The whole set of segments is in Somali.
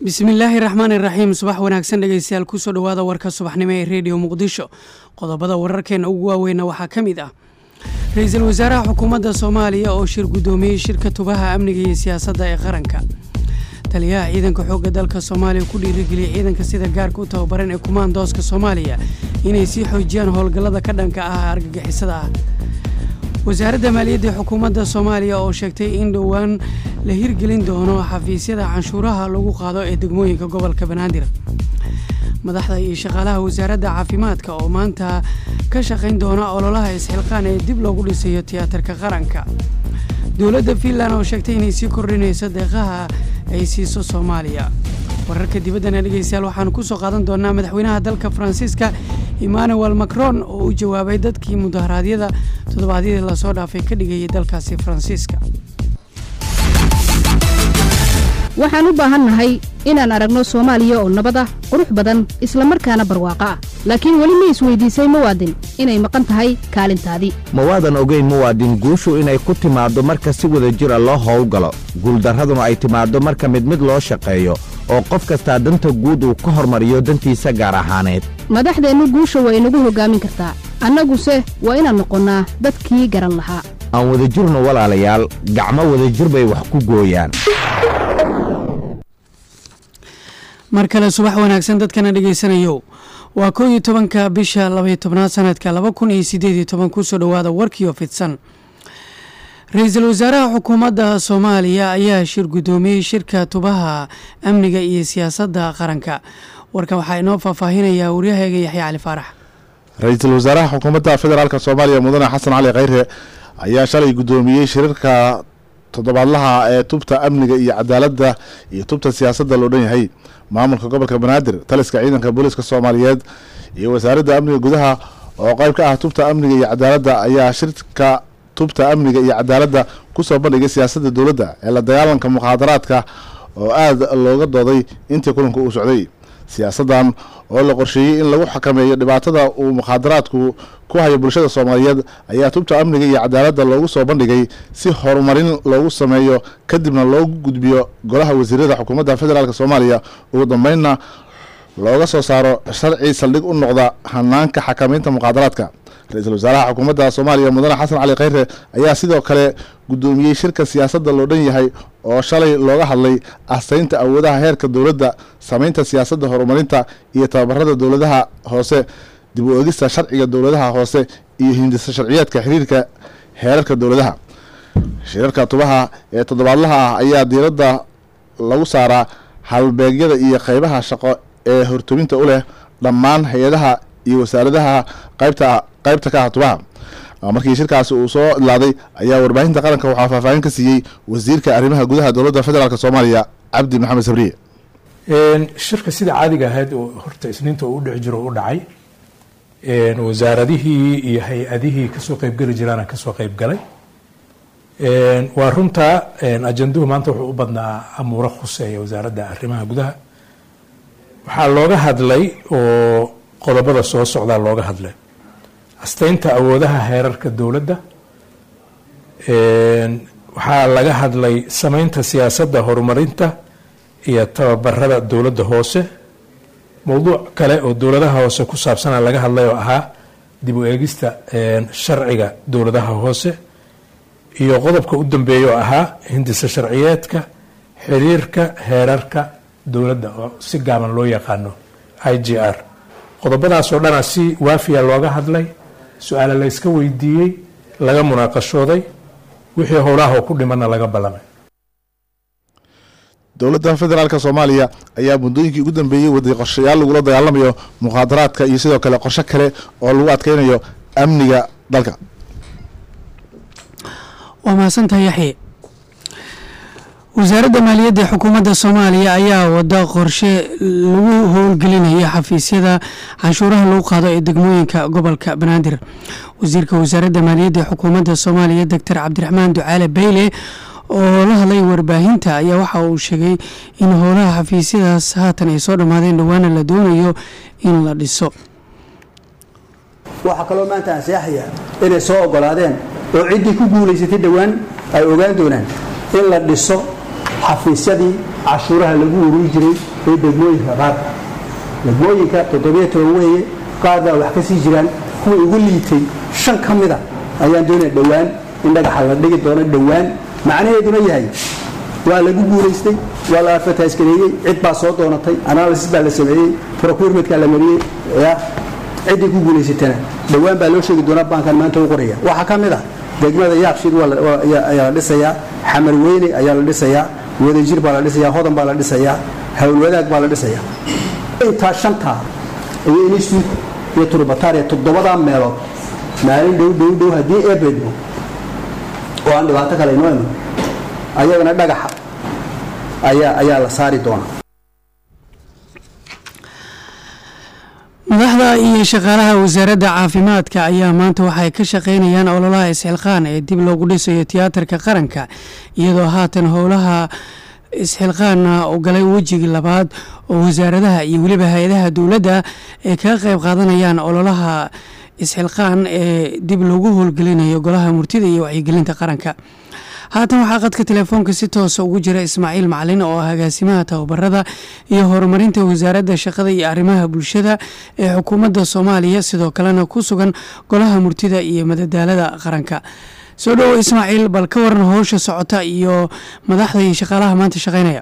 bismillaahi raxmaani raxiim subax wanaagsan dhegeystayaal kusoo dhawaada warka subaxnimo ee reediyo muqdisho qodobada wararkeena ugu waaweyna waxaa ka mid ah ra-iisul wasaaraha xukuumadda soomaaliya oo shir guddoomiyey shirka tubaha amniga iyo siyaasadda ee qaranka taliyaha ciidanka xoogga dalka soomaaliya ku dhiirigeliyay ciidanka sida gaarka u tababaran ee kumaandooska soomaaliya inay sii xoojiyaan howlgallada ka dhanka ah argagixisada ah wasaaradda maaliyadda xukuumadda soomaaliya oo sheegtay in dhowaan la hirgelin doono xafiisyada canshuuraha lagu qaado ee degmooyinka gobolka banaadir madaxda iyo shaqaalaha wasaaradda caafimaadka oo maanta ka shaqayn doona ololaha isxilqaan ee dib loogu dhisayo tiyaatarka qaranka dowladda Finland oo sheegtay inay sii kordhinayso deeqaha ay siiso Soomaaliya wararka dibaddana dhageystayaal waxaan ku soo qaadan doonaa madaxweynaha dalka Faransiiska Emmanuel Macron oo u jawaabay dadkii mudaharaadyada toddobaadyadii la soo dhaafay ka dhigayay dalkaasi Faransiiska waxaan u baahannahay inaan aragno Soomaaliya oo nabad ah qurux badan isla markaana barwaaqo ah laakiin wali ma isweydiisay muwaadin inay maqan tahay kaalintaadii mawaadan ogeyn muwaadin guushu inay ku timaado marka si wada jir ah loo howlgalo guuldarraduna ay timaado marka mid loo shaqeeyo oo qof kastaa danta guud uu ka hormariyo dantiisa gaar ahaaneed madaxdeennu guusha way inagu hoggaamin kartaa annaguse waa inaan noqonnaa dadkii garan lahaa aan wada jirno walaalayaal gacmo wada jir bay wax ku gooyaan mar kale subax wanaagsan dadkana dhageysanayo waa 11 bisha 12 sanadka 2018 ku soo dhawaada warkii fidsan ra-iisul wasaaraha xukuumadda Soomaaliya ayaa shir gudoomiyay shirka tubaha amniga iyo siyaasadda qaranka warka waxa inoo faahfaahinaya wariyahayga Yaxya Cali Faarax ra-iisul wasaaraha xukuumadda federaalka Soomaaliya mudane Xasan Cali Khayre ayaa shalay gudoomiyay shirka toddobaadlaha ee tubta amniga iyo cadaaladda iyo tubta siyaasadda loo dhan yahay maamulka gobolka Banaadir taliska ciidanka booliska Soomaaliyeed iyo wasaaradda amniga gudaha oo qayb ka ah tubta amniga iyo cadaaladda ayaa shirka tubta amniga iyo cadaaladda ku soo bandhigay siyaasadda dawladda ee la dagaalanka muqaadaraadka oo aad looga dooday intii kulanku uu socday siyaasaddan oo la qorsheeyay in lagu xakameeyo dhibaatada uu muqaadaraadku ku hayo bulshada Soomaaliyeed ayaa tubta amniga iyo cadaaladda loogu soo bandhigay si horumarin loogu sameeyo kadibna loogu gudbiyo golaha wasiirada xukuumadda federaalka Soomaaliya ugu dambeynna looga soo saaro sharci saldhig u noqda hanaanka xakameynta muqaadaraadka ra-iisul wasaaraha xukuumadda Soomaaliya mudane Xasan Cali Khayre ayaa sidoo kale gudoomiyay shirka siyaasadda loo dhan yahay oo shalay looga hadlay astaynta awoodaha heerka dawladda sameynta siyaasadda horumarinta iyo tababarada dawladaha hoose dib u eegista sharciga dawladaha hoose iyo hindisa sharciyeedka xiriirka heerarka dawladaha shirarka tubaha ee toddobaadlaha ah ayaa diiradda lagu saaraa halbeegyada iyo qaybaha shaqo ee hortoominta u leh dhammaan hay'adaha iyo wasaaradaha qaybta ka ah tubaha markii shirkaasi uu soo ilaaday ayaa warbaahinta qaranka waxaa faahfaahin ka siiyey wasiirka arrimaha gudaha dowladda federaalka Soomaaliya Cabdi Maxamed Sabriye shirka sida caadiga ahayd oo horta isniinta uu dhici jiro u dhacay wasaaradihii iyo hay-adihii ka soo qaybgali jiraan ka soo qaybgalay waa runta ajanduhu maanta wuxuu u badnaa amuuro khuseeya wasaaradda arrimaha gudaha waxaa looga hadlay oo qodobada soo socdaa looga hadlay astaynta awoodaha heerarka dawladda waxaa laga hadlay sameynta siyaasadda horumarinta iyo tababarada dawladda hoose mowduuc kale oo dawladaha hoose ku saabsana laga hadlay oo ahaa dib u eegista sharciga dawladaha hoose iyo qodobka u dambeeya oo ahaa hindisa sharciyeedka xiriirka heerarka dawladda oo si gaaban loo yaqaano IGR qodobadaas oo dhana si waafiya looga hadlay su'aalo la iska weydiiyey laga munaaqashooday wixii howlaha ku dhimanna laga ballamay dowladda federaalka Soomaaliya ayaa muddooyinkii ugu dambeeyay waday qorshayaal lagu la dagaalamayo muqaadaraadka iyo sidoo kale qorshe kale oo lagu adkeynayo amniga dalka waa mahadsantahay Yaxye wasaaradda maaliyadda xukuumadda Soomaaliya ayaa wada qorshe lagu howlgelinayo xafiisyada canshuuraha lagu qaado ee degmooyinka gobolka Banaadir wasiirka wasaaradda maaliyadda xukuumadda Soomaaliya Dr. Cabdiraxmaan Ducaale Bayle oo la hadlay warbaahinta ayaa waxa uu sheegay in howlaha xafiisyadaas haatan ay soo dhamaadeen dhawaana la doonayo in la dhiso waxa kaloo maanta ansixaya inay soo ogolaadeen oo ciddii ku guuleysatay dhawaan ay ogaan doonaan in la dhiso xafiisyadii cashuuraha lagu ururi jiray ee degmooyinka qaar degmooyinka 7 weeye qaar baa wax ka sii jiraan kuwii ugu liitay 5 ka mid ah ayaan doonay dhawaan in dhagaxa la dhigi doono dhawaan macnaheeduna yahay waa lagu guuleystay waa la fataaskareeyay cid baa soo doonatay analysis baa la sameeyay procurement ka la mariyay cidii ku guuleysatana dhawaan baa loo sheegi doonaa bankan maanta u qoraya waxa ka mid ah degmada yaaqshid ayaa la dhisayaa xamar weyne ayaa la dhisayaa wadajir baa la dhisayaa hodan baa la dhisayaa hawl wadaag baa la dhisayaa inta shanta iyo institute iyo turbataariya 7 meelood maalin dhow haddii eebedmo oo aan dhibaato kale inoo iman ayagana dhagaxa ayaa la saari doonaa madaxda iyo shaqaalaha wasaaradda caafimaadka ayaa maanta waxay ka shaqaynayaan ololaha isxilqaan ee dib loogu dhisayo tiyaatarka qaranka iyadoo haatan howlaha isxilqaanna u galay wejigii labaad oo wasaaradaha iyo weliba hay-adaha dowladda ay kaga qayb qaadanayaan ololaha isxilqaan ee dib loogu howlgelinayo golaha murtida iyo wacyigelinta qaranka haatan waxaa qadka telefoonka si toosa ugu jira Ismaaciil Macalin oo ah agaasimaha tababarada iyo horumarinta wasaaradda shaqada iyo arrimaha bulshada ee xukuumadda Soomaaliya sidoo kalena ku sugan golaha murtida iyo madadaalada qaranka soo dhaw Ismaaciil bal ka waran hawsha socota iyo madaxda iyo shaqaalaha maanta shaqeynaya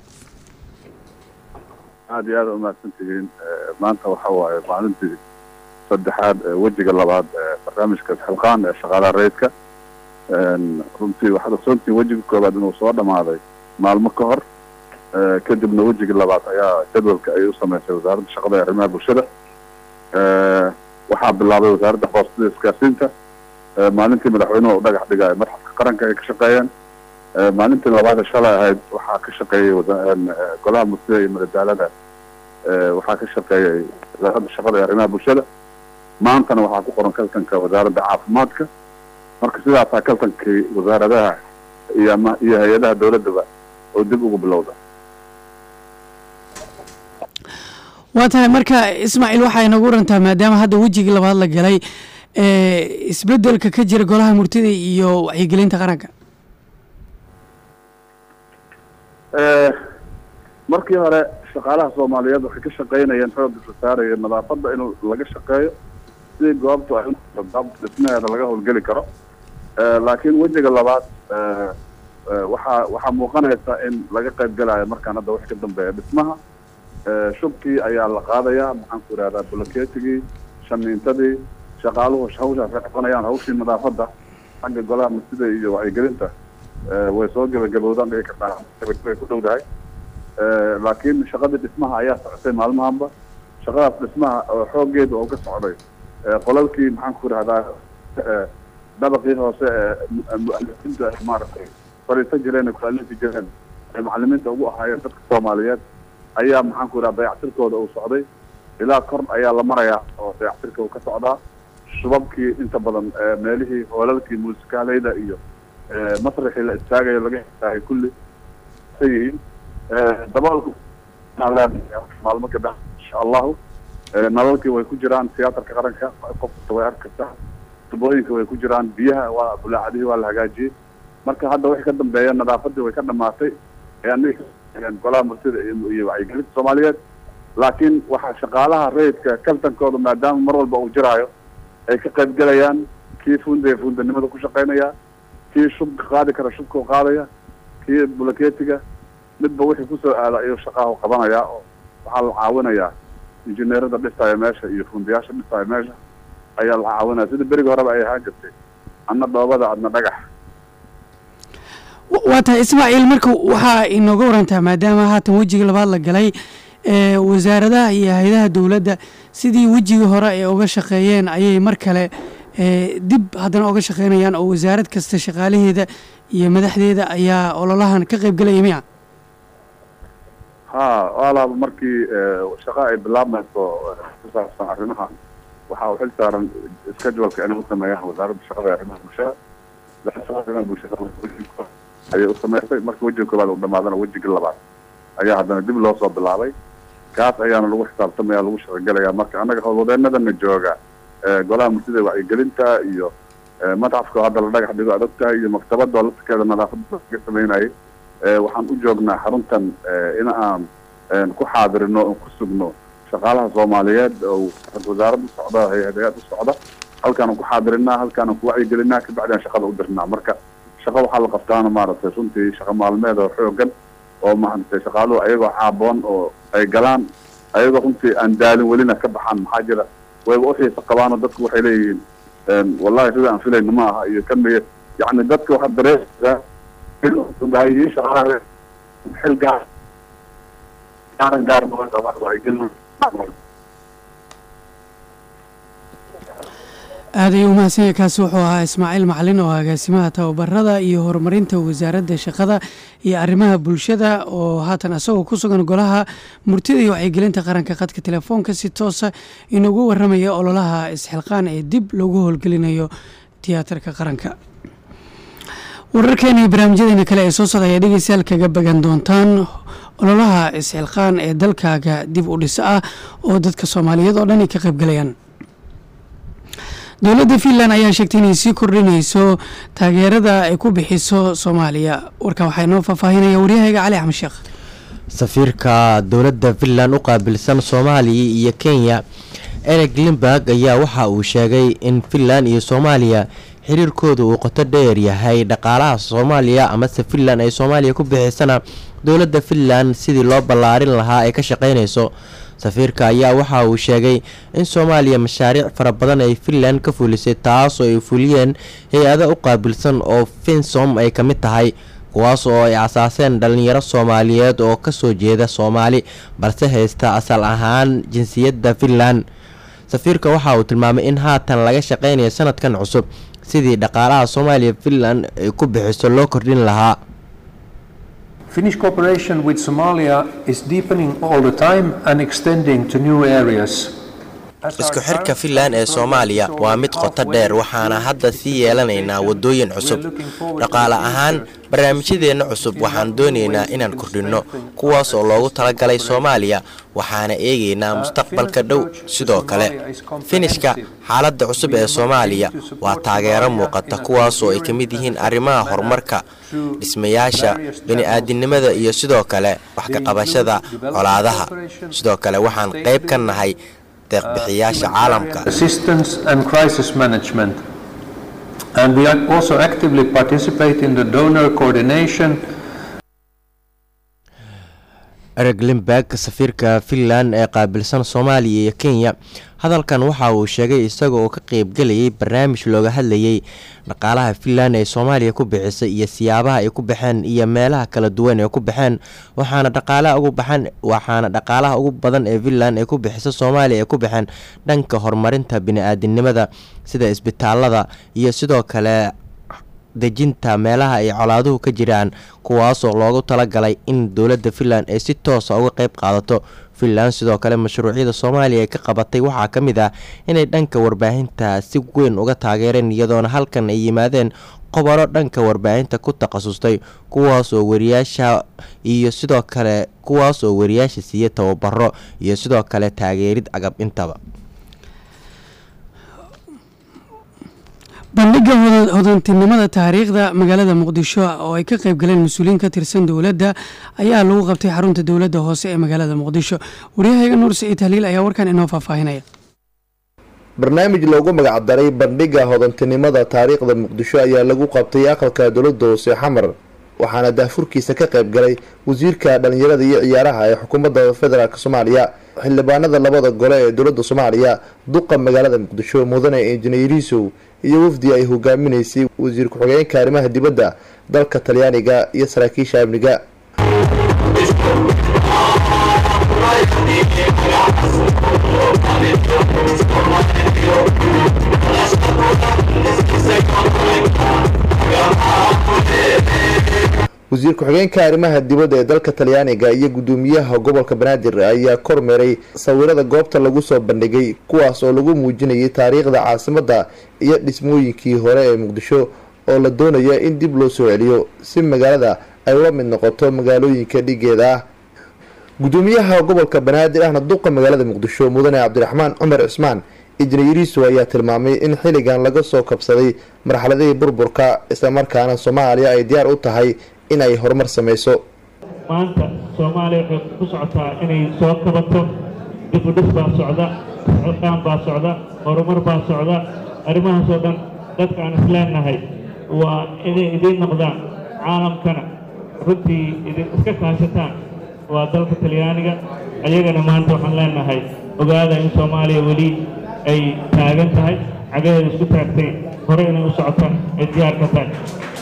aad iyo aad u mahadsantihiin maanta waxa waaye maalintii saddexaad wejiga labaad barnaamijka isxilqaan ee shaqaalaha rayidka runtii waxaad ogsoontihiin wejiga koobaad inuu soo dhamaaday maalmo ka hor kadibna wejiga labaad ayaa jadwalka ay u samaysay wasaaradda shaqada ee arrimaha bulshada waxaa bilaabay wasaaradda hoostada isgaarsiinta maalintii madaxweynuhu u dhagax dhigay madxafka qaranka ay ka shaqeeyeen maalintii labaad shalay ahayd waxaa ka shaqeeyay golaha murtida iyo madadaalada waxaa ka shaqeeyay wasaaradda shaqada ee arrimaha bulshada maantana waxaa ku qoran kaltanka wasaaradda caafimaadka marka sidaasaa kaltankii wasaaradaha iyo hay-adaha dowladaba oo dib ugu bilowda waa tahay marka Ismaaciil waxaa inagu rantaa maadaama hadda wejigii labaad la galay isbedelka ka jira golaha murtida iyo wacyigelinta qaranka markii hore shaqaalaha Soomaaliyeed waxay ka shaqeynayeen xoogga saaraya nadaafadda in laga shaqeeyo si goobtu ay dhismaheeda laga howlgeli karo laakiin wejiga labaad waxaa muuqanaysa in laga qayb galayo markaan hadda wax ka dambeeya dhismaha shubkii ayaa la qaadayaa maxaan ku ihahdaa bulakeetigii shamiintadii shaqaaluhu hawshaas ka qabanayaan hawshii nadaafadda xagga golaha murtida iyo wacyigelinta way soo gabagabowdaan dhigi kartaa way ku dhowdahay laakiin shaqadii dhismaha ayaa socotay maalmahanba shaqadaas dhismaha xooggeeda oo ka socday qolalkii maxaan ku ihahdaa dabaqii hoose mu'alimiinta maaragtay fariisan jireen ku alifi jireen macallimiinta ugu ahaayeen dadka Soomaaliyeed ayaa maxaan ku ihahdaa dayactirkooda uu socday ilaa kor ayaa la marayaa oo dayactirka uu ka socdaa shubabkii inta badan meelihii hoolalkii muusikaaleyda iyo masraxii la istaagayo laga istaagay kulli sayihiin dabalku maalmo ka dhan insha allahu nalalkii way ku jiraan tiyaatarka qaranka qofka way arkaysaa tubooyinka way ku jiraan biyaha waa bulaacadihii waa la hagaajiyey marka hadda wixii ka dambeeya nadaafadii way ka dhamaatay golaha murtida iyo wacyigelinta Soomaaliyeed laakiin waxaa shaqaalaha rayidka kaltankooda maadaama mar walba uu jiraayo ay ka qayb galayaan kii fundanimada ku shaqeynaya kii shubka qaadi kara shubka u qaadaya kii bulakeetiga midba wixii kusoo aada ayuu shaqaha qabanaya oo waxaa la caawinayaa injineerada dhisaya meesha iyo fundiyaasha dhisaya meesha ayaa la caawinaya sida berigi horeba ay ahaan jirtay adna dhoobada adna dhagax waa tahay Ismaaciil marka waxaa inooga warantaa maadaama haatan wejiga labaad la galay wasaaradaha iyo hay'adaha dowladda sidii wejigii hore ay uga shaqeeyeen ayay mar kale dib haddana uga shaqeynayaan oo wasaarad kasta shaqaalaheeda iyo madaxdeeda ayaa ololahan ka qayb galaya miya walaaba markii shaqo ay bilaabmayso ku saabsan arrimaha waxaa u xil saaran scheduleka inay u sameeyaan wasaaradda shaqada ee arrimaha bulshada arrimaha bulshada ayay u sameysay marka wejiga koobaad uu dhamaadana wejiga labaad ayaa haddana dib loo soo bilaabay kaas ayaana lagu xisaabtamaya lagu shaqagelaya marka annaga howlwadeenadana jooga golaha murtida wacyigelinta iyo madxafka hadda la dhagax dhigo aad ogtahay iyo maktabada lafteeda nadaafadda ka sameynayay waxaan u joognaa xaruntan in aan ku xaadirino oo ku sugno shaqaalaha Soomaaliyeed oo wasaaradda socda hay'adaha socda halkaan ku xaadirinaa halkaan ku wacyigelinaa ka bacdaan shaqada u dirnaa marka shaqo waxa la qabtaana maaragtay runtii shaqo maalmeed oo xoogan oo maanta shaqaaluhu ayagoo caaboon oo ay galaan ayagoo runtii aan daalin welina ka baxaan maxaa jira wayba u xiisa qabaano dadku waxay leeyihiin wallahi sida aan filayno ma aha iyo kamid yani dadka waxa dareemaysaa in shaqaalaha xil gaar aad ayuu umahadsan yahay. kaasi wuxuu ahaa Ismaaciil Macalin oo agaasimaha tababarada iyo horumarinta wasaaradda shaqada iyo arrimaha bulshada oo haatan asagoo ku sugan golaha murtida iyo wacyigelinta qaranka qadka telefoonka si toosa inoogu waramaya ololaha isxilqaan ee dib loogu howlgelinayo tiyaatarka qaranka. wararkeena iyo barnaamijyadeena kale ee soo socda ayaa dhegeystayaal kaga bagan doontaan ololaha isxilqaan ee dalkaaga dib u dhis ah oo dadka Soomaaliyeed oo dhan ay ka qayb galayaan. dowladda Finland ayaa sheegtay inay sii kordhinayso taageerada ay ku bixiso Soomaaliya. warkan waxaa inoo faahfaahinaya waryahaga Cali Axmed Sheekh. safiirka dowladda Finland u qaabilsan Soomaaliya iyo Kenya Erik Lindberg ayaa waxa uu sheegay in Finland iyo Soomaaliya xiriirkoodu uu qoto dheer yahay dhaqaalaha Soomaaliya ama Finland ay Soomaaliya ku bixisana dowladda Finland sidii loo ballaarin lahaa ay ka shaqeynayso. safiirka ayaa waxa uu sheegay in Soomaaliya mashaariic fara badan ay Finland ka fulisay taas oo ay fuliyeen hay'ado u qaabilsan oo Finsom ay ka mid tahay kuwaas oo ay asaaseen dhalinyaro Soomaaliyeed oo ka soo jeeda Soomaali balse haysta asal ahaan jinsiyadda Finland. safiirka waxa uu tilmaamay in haatan laga shaqeynayo sanadkan cusub sidii dhaqaalaha Soomaaliya Finland ay ku bixiso loo kordhin lahaa. Finnish cooperation with Somalia is deepening all the time and extending to new areas. isku xirka Finland ee Soomaaliya waa mid qoto dheer waxaana hadda sii yeelanaynaa wadooyin cusub. dhaqaale ahaan barnaamijyadeena cusub waxaan doonaynaa inaan kordhino kuwaas oo loogu talagalay Soomaaliya waxaana eegaynaa mustaqbalka dhow. sidoo kale Finishka xaaladda cusub ee Soomaaliya waa taageero muuqata kuwaas oo ay ka mid yihiin arrimaha horumarka dhismayaasha bini'aadanimada iyo sidoo kale wax ka qabashada colaadaha. sidoo kale waxaan qayb ka nahay deeq-bixiyaasha caalamka assistance and crisis management, and we also actively participate in the donor coordination. Erik Lindberg safiirka Finland ee qaabilsan Soomaaliya iyo Kenya hadalkan waxa uu sheegay isaga oo ka qayb galayay barnaamij looga hadlayay dhaqaalaha Finland ee Soomaaliya ku bixisay iyo siyaabaha ay ku baxeen iyo meelaha kala duwan ee ku baxeen waxaana dhaqaalaha ugu badan ee Finland ay ku bixisay Soomaaliya ay ku baxeen dhanka horumarinta bini'aadanimada sida isbitaalada iyo sidoo kale dejinta meelaha ay colaaduhu ka jiraan kuwaas oo loogu talagalay in dowladda Finland ay si toos ah uga qayb qaadato. Finland sidoo kale mashruucyada Soomaaliya ay ka qabatay waxaa ka mid ah inay dhanka warbaahinta si weyn uga taageereen iyadoona halkan ay yimaadeen khubaro dhanka warbaahinta ku takhasustay kuwaas oo wariyaasha siiya tababaro iyo sidoo kale taageerid agab intaba. bandhiga hodantinimada taariikhda magaalada Muqdisho oo ay ka qayb galeen mas'uuliyiin ka tirsan dowladda ayaa lagu qabtay xarunta dowladda hoose ee magaalada Muqdisho. waryahaga Nuur Saciid Haliil ayaa warkan inoo faahfaahinaya. barnaamij loogu magac daray bandhiga hodantinimada taariikhda Muqdisho ayaa lagu qabtay aqalka dowladda hoose Xamar waxaana daafurkiisa ka qayb galay wasiirka dhalinyarada iyo ciyaaraha ee xukuumadda federaalka Soomaaliya xildhibaanada labada gole ee dowladda Soomaaliya duqa magaalada Muqdisho mudane injineeriso iyo wafdi ay hogaaminaysay wasiir ku-xigeenka arrimaha dibadda dalka Talyaaniga iyo saraakiisha amniga. wasiir ku-xigeenka arrimaha dibadda ee dalka Talyaaniga iyo gudoomiyaha gobolka Banaadir ayaa kormeeray sawirada goobta lagu soo bandhigay kuwaas oo lagu muujinayay taariikhda caasimadda iyo dhismooyinkii hore ee Muqdisho oo la doonayo in dib loo soo celiyo si magaalada ay uga mid noqoto magaalooyinka dhigeeda ah. gudoomiyaha gobolka Banaadir ahna duqa magaalada Muqdisho mudane Cabdiraxmaan Cumar Cismaan injineeriso ayaa tilmaamay in xiligan laga soo kabsaday marxaladii burburka isla markaana Soomaaliya ay diyaar u tahay in ay horumar sameyso. maanta Soomaaliya waxay ku socotaa inay soo kabato, dib u dhis baa socda, socdaan baa socda, horumar baa socda. arrimahaas oo dhan dadka aan isleenahay waa inay idin noqdaan caalamkana runtii idin iska kaashataan waa dalka Talyaaniga. ayagana maanta waxaan leenahay ogaada in Soomaaliya weli ay taagan tahay, cagaheeda isku taagtay, hore inay u socotaan ay diyaar ka tahay.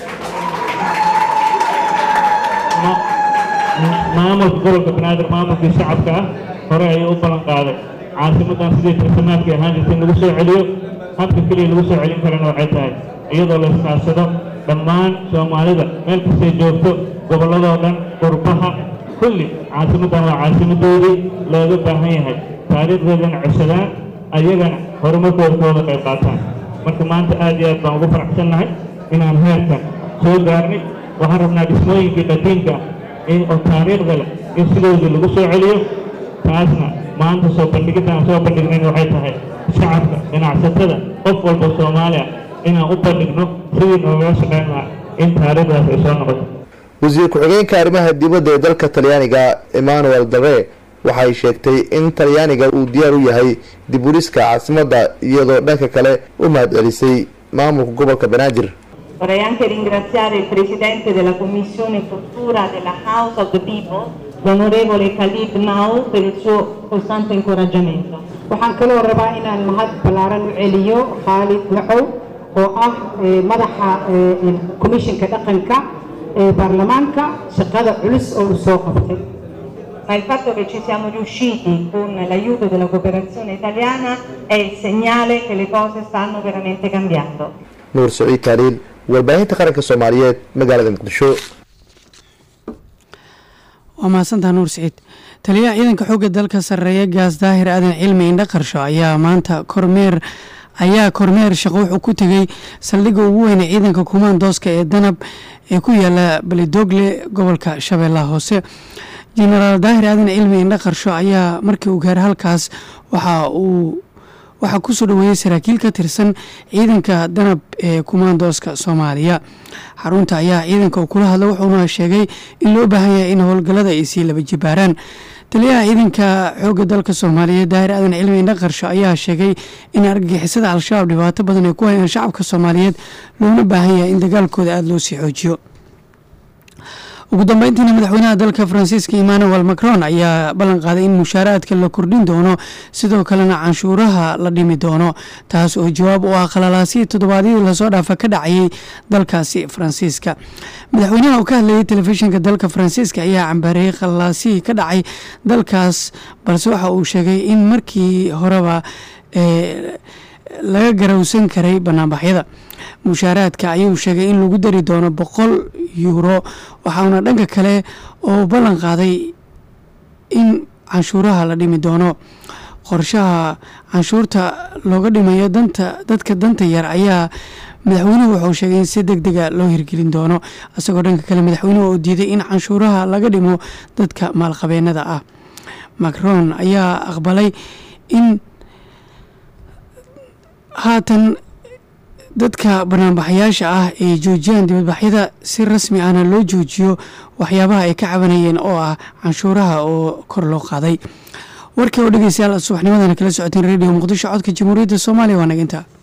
maamulka gobolka banaadir maamulkii shacabka ah hore ayuu u ballan qaaday caasimadan sidii tartamaadkii ahaan jirtay in lagu soo celiyo. habka keliya lagu soo celin karana waxay tahay iyadoo la iskaashado dhammaan Soomaalida meel kastay joogto, gobolladoo dhan, qurbaha kulli. caasimadan waa caasimadoodii looga baahan yahay taariikhdeedana ceshadaan, ayagana horumarkooda kooda qayb qaataan. marka maanta aad iyo aad baan ugu faraxsannahay inaan heerkan soo gaarnay. waxaan rabnaa dhismooyinkii qadiimka oo taariikhda leh in sidoodii lagu soo celiyo. taasna maanta soo bandhigidda aan soo bandhignayn waxay tahay shacabka, ganacsatada, qof walba Soomaaliya inaan u bandhigno sidii nooga shaqeyn lahaa in taariikhdaas ay soo noqoto. wasiir ku-xigeenka arrimaha dibadda ee dalka Talyaaniga Emmanuel Dave waxay sheegtay in Talyaaniga uu diyaar u yahay dib u dhiska caasimadda, iyadoo dhanka kale u mahadcelisay maamulka gobolka Banaadir. Vorrei anche ringraziare il Presidente della Commissione Cultura della House of the People, l'onorevole Khalid Mao, per il suo costante incoraggiamento. waxaan kaloo rabaa inaan mahad ballaaran u celiyo Khalid Macow oo ah madaxa komishinka dhaqanka ee baarlamaanka, shaqada culus oo uu soo qabtay. Ma il fatto che ci siamo riusciti con l'aiuto della cooperazione italiana è il segnale che le cose stanno veramente cambiando. Nuur Saciid Taaliil, warbaahinta qaranka Soomaaliyeed, magaalada Muqdisho. waa mahadsantaha Nuur Saciid. taliyaha ciidanka xoogga dalka sarreeya gaas daahir aadan cilmi indho qarsho ayaa maanta kormeer shaqo wuxuu ku tegey saldhigga ugu weyne ciidanka kumaandooska ee danab ee ku yaala Balidogle gobolka Shabeellaha Hoose. jenaraal daahir aadan cilmi indho qarsho ayaa markii uu gaaray halkaas waxaa kusoo dhaweeyey saraakiil ka tirsan ciidanka danab ee kumaandooska Soomaaliya. xarunta ayaa ciidanka uu kula hadla wuxuuna sheegay in loo baahan yahay in howlgallada ay sii laba jibaaraan. taliyaha ciidanka xoogga dalka Soomaaliyeed daahir aadan cilmi indho qarsho ayaa sheegay in argagixisada al-shabaab dhibaato badan ay ku hayaan shacabka Soomaaliyeed, loona baahan yahay in dagaalkooda aada loo sii xoojiyo. ugu dambeyntiina madaxweynaha dalka Faransiiska Emmanuel Macron ayaa ballan qaaday in mushaaraadka la kordhin doono, sidoo kalena canshuuraha la dhimi doono, taas oo jawaab u ah qalalaasii toddobaadyadii lasoo dhaafa ka dhacayay dalkaasi Faransiiska. madaxweynaha oo ka hadlayay telefishinka dalka Faransiiska ayaa cambaareeyay qalalaasihii ka dhacay dalkaas, balse waxa uu sheegay in markii horeba laga garowsan karay banaanbaxyada. mushaaraadka ayuu sheegay in lagu dari doono 100 euro, waxaana dhanka kale oo ballan qaaday in canshuuraha la dhimi doono. qorshaha canshuurta looga dhimayo dadka danta yar ayaa madaxweynuhu wuxuu sheegay in si degdega loo hirgelin doono, isagoo dhanka kale madaxweynuhu oo diiday in canshuuraha laga dhimo dadka maalqabeennada ah. Macron ayaa aqbalay in haatan dadka banaanbaxayaasha ah ay joojiyaan dibadbaxyada si rasmi ahna loo joojiyo waxyaabaha ay ka cabanayeen oo ah canshuuraha oo kor loo qaaday. warkii oo dhegeystayaal subaxnimadana kala socoteen Radio Muqdisho codka Jamhuuriyadda Soomaaliya waa naginta.